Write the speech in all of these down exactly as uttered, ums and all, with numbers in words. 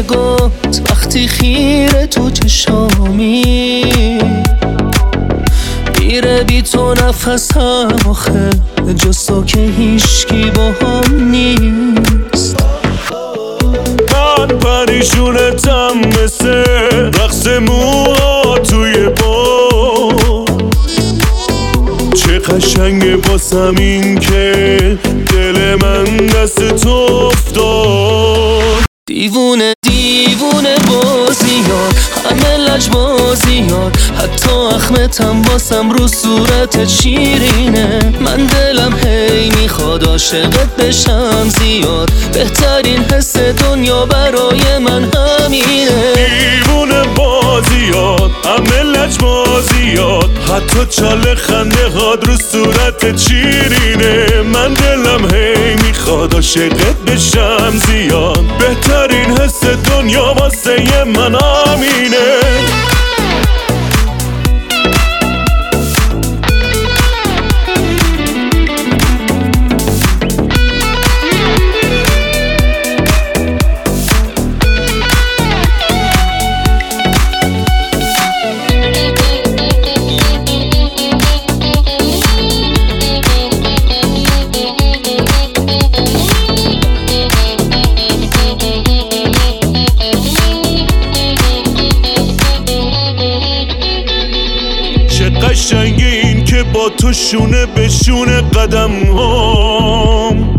نگات وقتی خیره تو چشامی میره بی تو نفسم آخه جز تو که هیشکی با هم نیست. من پریشونتم مثل رقص موها توی باد، چه قشنگه باسم این که دل من دست تو افتاد. دیوونه دیوونه بازیات، همه لجبازیات، حتی اخمتم باسم رو صورت شیرینه. من دلم هی میخواد عاشقت بشم زیاد، بهترین حس دنیا برای من همینه. دیوونه بازیات، همه لجبازیات، حتی چاله خنده هاد رو صورت شیرینه. من دلم هی میخواد عاشقت بشم زیاد، بهترین حس دنیا واسه من همینه. قشنگه این که با تو شونه به شونه قدم هم،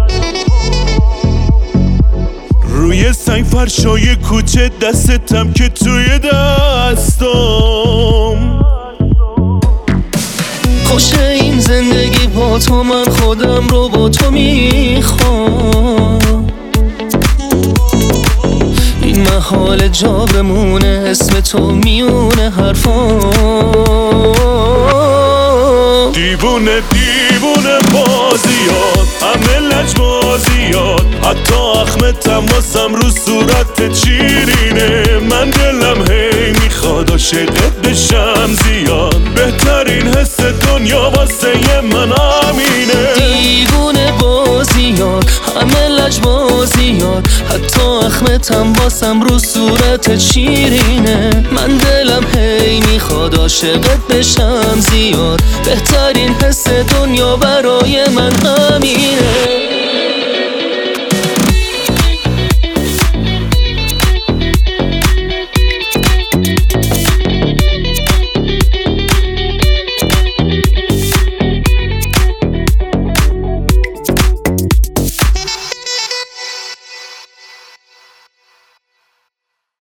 روی سنگ فرشای کوچه دستتم که توی دستم. خوشه این زندگی با تو، من خودم رو با تو میخوام. این محال جا بمونه اسم تو میونه حرفام. دیوونه دیوونه بازیات، همه لجبازیات، حتی اخمتم واسم رو صورت شیرینه. من دلم هی میخواد عاشقت بشم زیاد، بهترین حس دنیا واسه من همینه. دیوونه بازیات، همه لجبازیات، حتی اخمتم باسم رو صورت شیرینه. من دلم هی میخواد عاشقت بشم زیاد، بهترین حس دنیا برای من همینه.